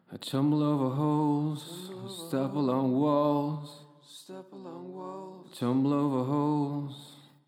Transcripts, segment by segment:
I tumble over holes, step along walls, tumble over holes.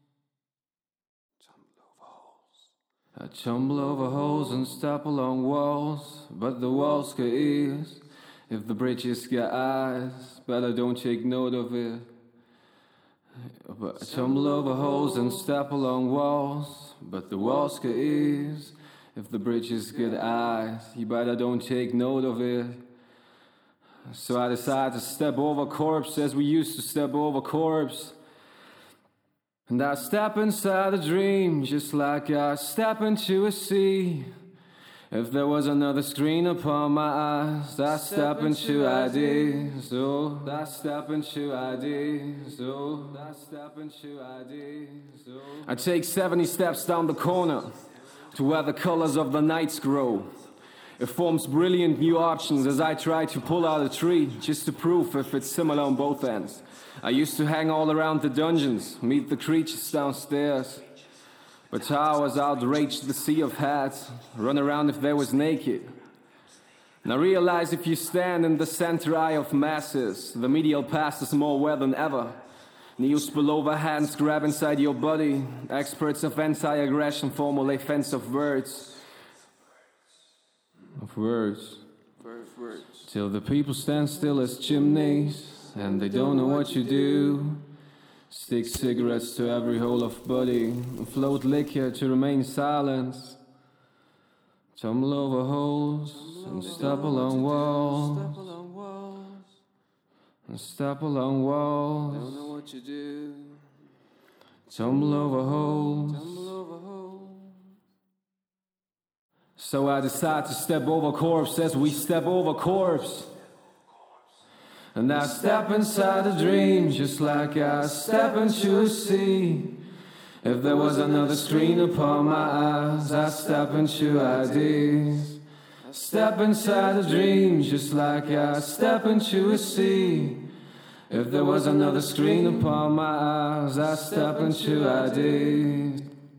I tumble over holes and step along walls, but the walls got ears. If the bridges got eyes, but I don't take note of it. But I tumble over holes and step along walls, but the walls got ears. If the bridges get eyes, you better don't take note of it. So I decide to step over corpse as we used to step over corpse. And I step inside a dream just like I step into a sea. If there was another screen upon my eyes, I step into ideas. Oh, I step into ideas. Oh, I step into ideas. Oh. I take 70 steps down the corner to where the colors of the nights grow. It forms brilliant new options as I try to pull out a tree just to prove if it's similar on both ends. I used to hang all around the dungeons, meet the creatures downstairs. But how I was outraged the sea of heads, run around if they was naked. And I realize if you stand in the center eye of masses, the medial past is more aware than ever. Knees below the hands grab inside your body. Experts of anti-aggression formulate fence of words. Till the people stand still as chimneys, and they don't know what you do. Stick cigarettes to every hole of body, float liquor to remain silent. Tumble over holes and step along walls. And step along walls. Don't know what you do. Tumble over holes. So I decide to step over corpse as we step over corpse. And I step inside a dream just like I step into a sea. If there was another screen upon my eyes, I step into ideas. Step inside a dream just like I step into a sea. If there was another screen upon my eyes, I step into ideas.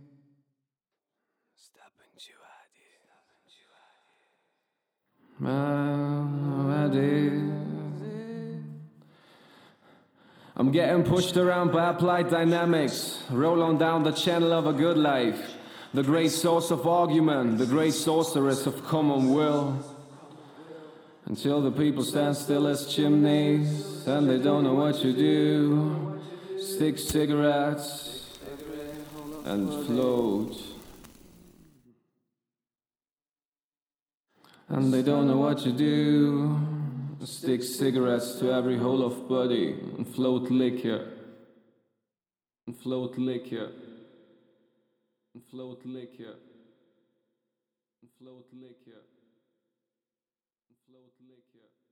Step into ideas. I'm getting pushed around by applied dynamics. Roll on down the channel of a good life. The great source of argument, the great sorceress of common will. Until the people stand still as chimneys, and they don't know what you do. Stick cigarettes and float. And they don't know what you do. Stick cigarettes to every hole of body and float liquor. And float liquor. And float liquor. And float liquor. And float liquor.